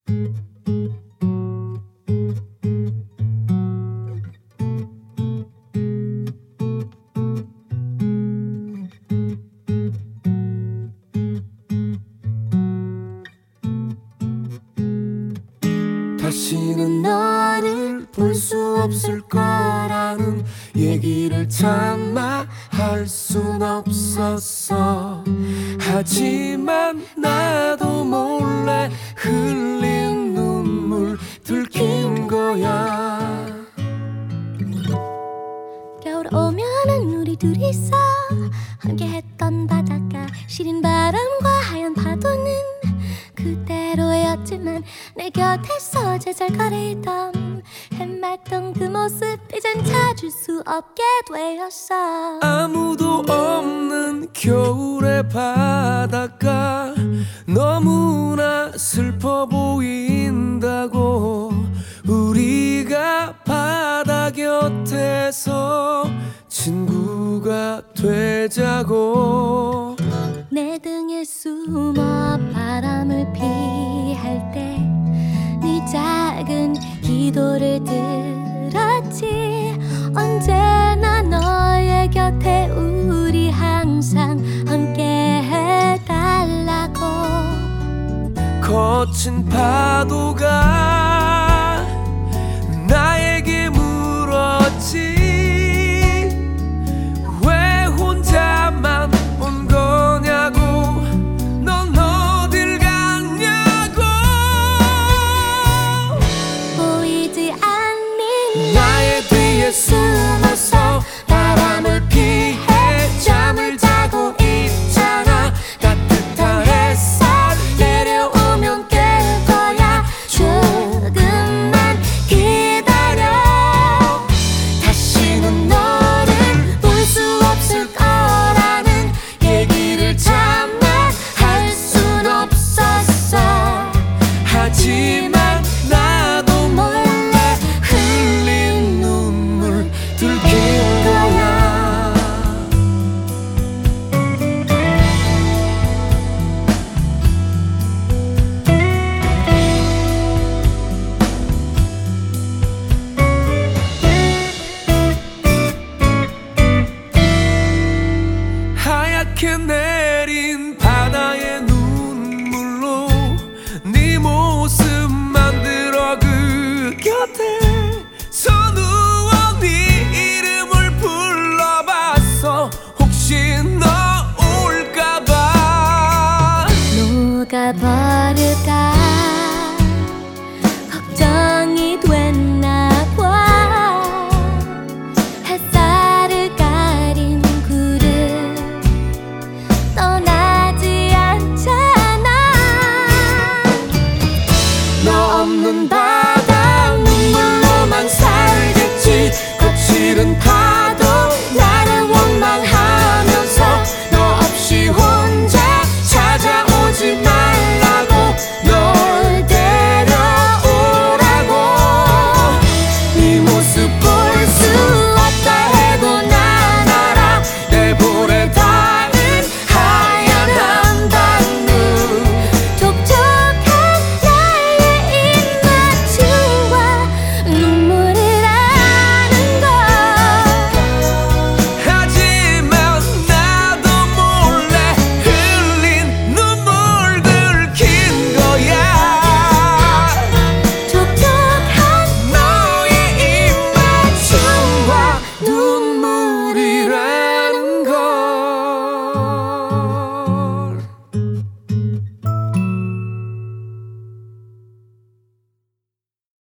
다시는 너를 볼 수 없을 거라는 얘기를 차마 할 순 없었어. 하지만 나도 몰래 흘린 눈물 들킨 거야. 겨울 오면은 우리 둘이서 함께했던 바닷가, 시린 바람과 하얀 파도는 그대로였지만 내 곁에서 제잘거리던 해맑던 그 모습 이젠 찾을 수 없게 되었어. 아무도 없는 겨울의 바닷가, 너무나 슬퍼 보인다고. 우리가 바다 곁에서 친구가 되자고. 내 등에 숨어 바람을 피할 때 네 작은 기도를 들었지. 언제나 너의 곁에 우리 항상 함께 해달라고. 거친 파도가 나에게 물었지. 왜 혼자만 온 거냐고. 넌 어딜 갔냐고. 보이지 않는 나의 뒤에 숨어서 바람을 피해 잠을 자고 있잖아. 따뜻한 햇살 내려오면 깰 거야. 조금만 기다려. 다시는 너를 볼 수 없을 거라는 얘기를 참아 할 순 없었어. 하지만 나도 몰래 흘린 눈물 들킨 거야. 하얗게 내린 바다의 눈물로 네 모습 만들어 그 곁에 서누워 네 이름을 불러봤어. 혹시 너 올까봐. 녹아버릴까 걱정이 됐나 봐. 햇살을 가린 구름 떠나지 않잖아. 너 없는 밤